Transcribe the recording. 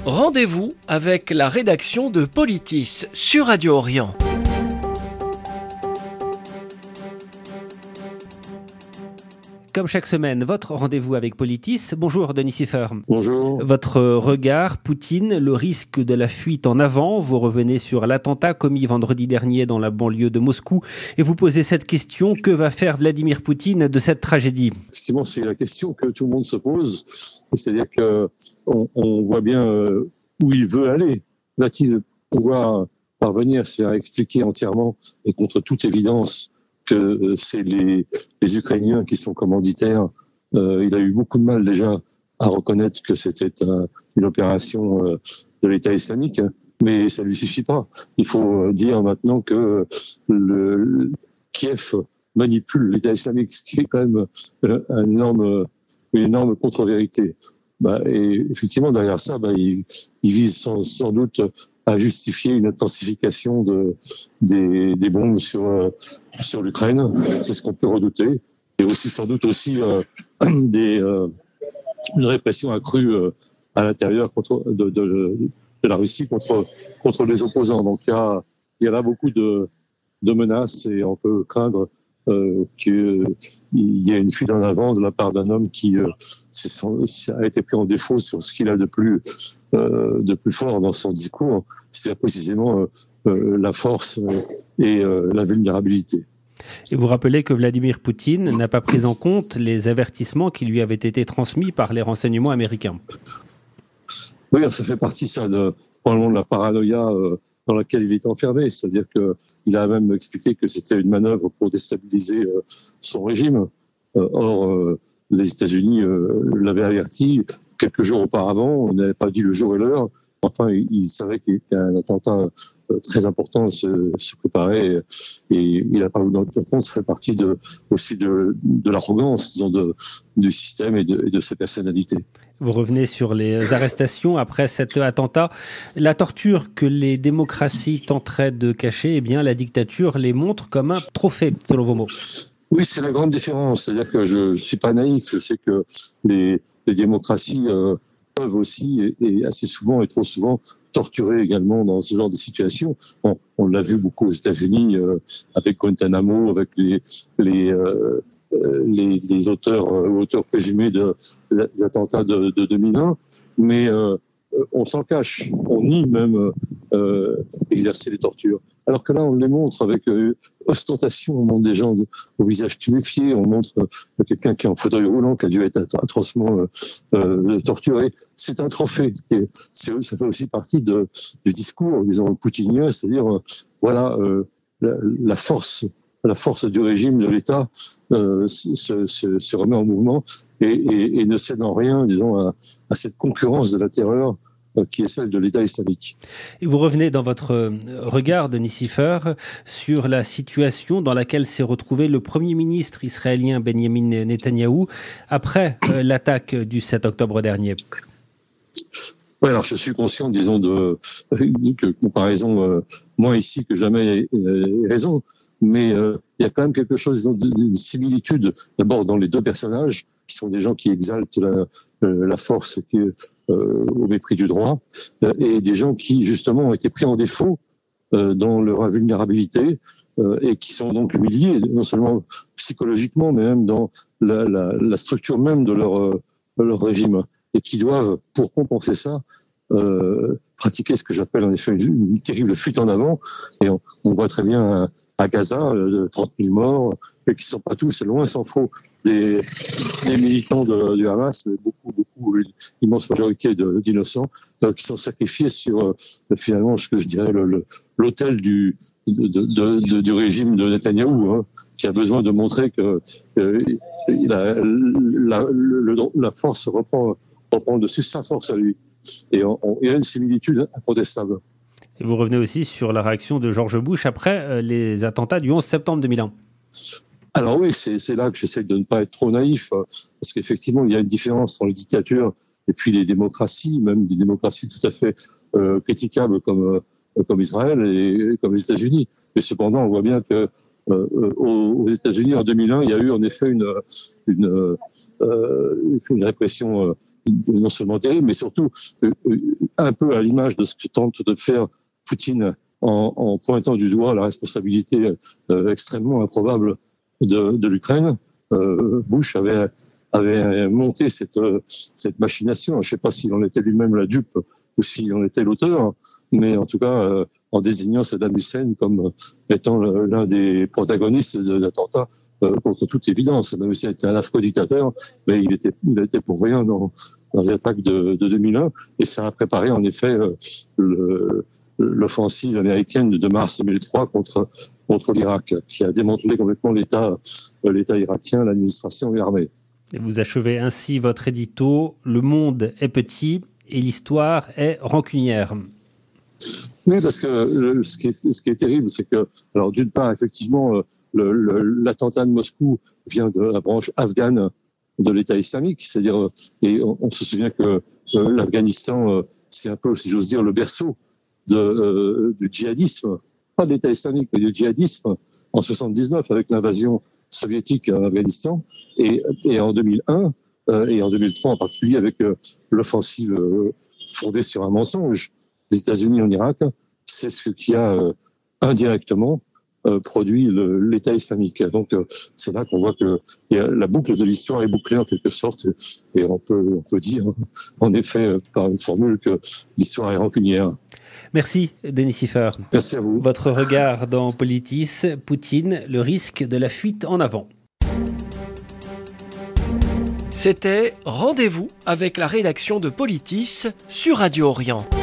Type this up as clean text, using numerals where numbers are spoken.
Rendez-vous avec la rédaction de Politis sur Radio Orient. Comme chaque semaine, votre rendez-vous avec Politis. Bonjour Denis Siffer. Bonjour. Votre regard, Poutine, le risque de la fuite en avant. Vous revenez sur l'attentat commis vendredi dernier dans la banlieue de Moscou et vous posez cette question: que va faire Vladimir Poutine de cette tragédie ? Effectivement, c'est la question que tout le monde se pose. C'est-à-dire qu'on voit bien où il veut aller. Va-t-il pouvoir parvenir à expliquer entièrement et contre toute évidence que c'est les Ukrainiens qui sont commanditaires? Il a eu beaucoup de mal déjà à reconnaître que c'était une opération de l'État islamique, mais ça ne lui suffit pas. Il faut dire maintenant que Kiev manipule l'État islamique, ce qui est quand même une énorme contre-vérité. Et effectivement, derrière ça, il vise sans doute à justifier une intensification des bombes sur l'Ukraine. C'est ce qu'on peut redouter. Et aussi, sans doute aussi, une répression accrue à l'intérieur de la Russie contre les opposants. Donc, il y a là beaucoup de menaces et on peut craindre qu'il y ait une fuite en avant de la part d'un homme qui a été pris en défaut sur ce qu'il a de plus fort dans son discours, c'est-à-dire précisément la force et la vulnérabilité. Et vous rappelez que Vladimir Poutine n'a pas pris en compte les avertissements qui lui avaient été transmis par les renseignements américains. Oui, ça fait partie probablement de la paranoïa dans laquelle il est enfermé. C'est-à-dire qu'il a même expliqué que c'était une manœuvre pour déstabiliser son régime. Or, les États-Unis l'avaient averti quelques jours auparavant. On n'avait pas dit le jour et l'heure. Enfin, il savait qu'un attentat très important se préparait et il n'a pas voulu en compte. Ça fait partie aussi de l'arrogance, disons, du système et de ses personnalités. Vous revenez sur les arrestations après cet attentat. La torture que les démocraties tenteraient de cacher, eh bien, la dictature les montre comme un trophée, selon vos mots. Oui, c'est la grande différence. C'est-à-dire que je ne suis pas naïf. Je sais que les démocraties peuvent aussi, et assez souvent et trop souvent, torturer également dans ce genre de situation. On l'a vu beaucoup aux États-Unis avec Guantanamo, avec les auteurs présumés de l'attentat de 2001, mais on s'en cache, on nie même exercer les tortures. Alors que là, on les montre avec ostentation, on montre des gens au visage tuméfié, on montre quelqu'un qui est en fauteuil roulant, qui a dû être atrocement torturé. C'est un trophée. Et ça fait aussi partie du discours, disons, poutinien, c'est-à-dire, la force du régime, de l'État, se remet en mouvement et ne cède en rien, disons, à cette concurrence de la terreur qui est celle de l'État islamique. Et vous revenez dans votre regard, Denis Siffer, sur la situation dans laquelle s'est retrouvé le Premier ministre israélien Benjamin Netanyahou après l'attaque du 7 octobre dernier. Oui, alors je suis conscient, disons, que comparaison moins ici que jamais raison, mais il y a quand même quelque chose, disons, d'une similitude, d'abord dans les deux personnages, qui sont des gens qui exaltent la force au mépris du droit, et des gens qui, justement, ont été pris en défaut dans leur vulnérabilité et qui sont donc humiliés, non seulement psychologiquement, mais même dans la structure même de leur régime, et qui doivent, pour compenser ça, pratiquer ce que j'appelle en effet une terrible fuite en avant. Et on voit très bien à Gaza 30 000 morts, et qui ne sont pas tous, loin s'en faut, des militants du Hamas, mais beaucoup, une immense majorité d'innocents qui sont sacrifiés sur finalement ce que je dirais l'autel du régime de Netanyahou, qui a besoin de montrer que la force reprend dessus sa force à lui. Et il y a une similitude incontestable. Et vous revenez aussi sur la réaction de George Bush après les attentats du 11 septembre 2001. Alors oui, c'est là que j'essaie de ne pas être trop naïf, parce qu'effectivement, il y a une différence entre les dictatures et puis les démocraties, même des démocraties tout à fait critiquables comme Israël et comme les États-Unis. Mais cependant, on voit bien que Aux États-Unis, en 2001, il y a eu en effet une répression non seulement terrible, mais surtout un peu à l'image de ce que tente de faire Poutine en pointant du doigt la responsabilité extrêmement improbable de l'Ukraine. Bush avait monté cette machination. Je ne sais pas s'il en était lui-même la dupe ou s'il en était l'auteur, mais en tout cas, en désignant Saddam Hussein comme étant l'un des protagonistes de l'attentat, contre toute évidence. Saddam Hussein était un affreux dictateur, mais il était pour rien dans les attaques de 2001, et ça a préparé en effet l'offensive américaine de mars 2003 contre l'Irak, qui a démantelé complètement l'État irakien, l'administration et l'armée. Et vous achevez ainsi votre édito. Le monde est petit et l'histoire est rancunière. Oui, parce que ce qui est terrible, c'est que, alors d'une part, effectivement, l'attentat de Moscou vient de la branche afghane de l'État islamique, c'est-à-dire, et on se souvient que l'Afghanistan, c'est un peu, si j'ose dire, le berceau du djihadisme, pas de l'État islamique, mais du djihadisme, en 79, avec l'invasion soviétique en Afghanistan, et en 2001, et en 2003 en particulier, avec l'offensive fondée sur un mensonge des États-Unis en Irak, c'est ce qui a indirectement produit l'État islamique. Donc c'est là qu'on voit que la boucle de l'histoire est bouclée en quelque sorte, et on peut dire en effet par une formule que l'histoire est rancunière. Merci Denis Siffer. Merci à vous. Votre regard dans Politis, Poutine, le risque de la fuite en avant. C'était Rendez-vous avec la rédaction de Politis sur Radio Orient.